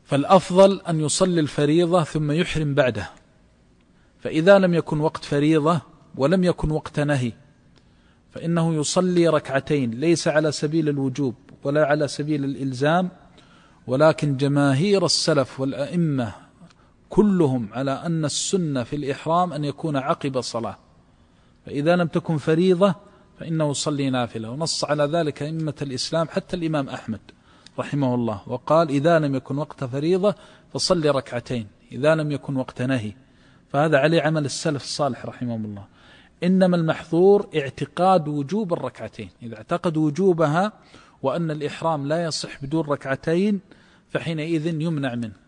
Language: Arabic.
فالأفضل أن يصلي الفريضة ثم يحرم بعده. فإذا لم يكن وقت فريضة ولم يكن وقت نهي فإنه يصلي ركعتين، ليس على سبيل الوجوب ولا على سبيل الإلزام، ولكن جماهير السلف والأئمة كلهم على أن السنة في الإحرام أن يكون عقب الصلاة، فإذا لم تكن فريضة فإنه يصلي نافلة. ونص على ذلك أئمة الإسلام حتى الإمام أحمد رحمه الله، وقال إذا لم يكن وقت فريضة فصلي ركعتين إذا لم يكن وقت نهي. فهذا عليه عمل السلف الصالح رحمهم الله. إنما المحظور اعتقاد وجوب الركعتين، إذا اعتقد وجوبها وأن الإحرام لا يصح بدون ركعتين فحينئذ يمنع منه.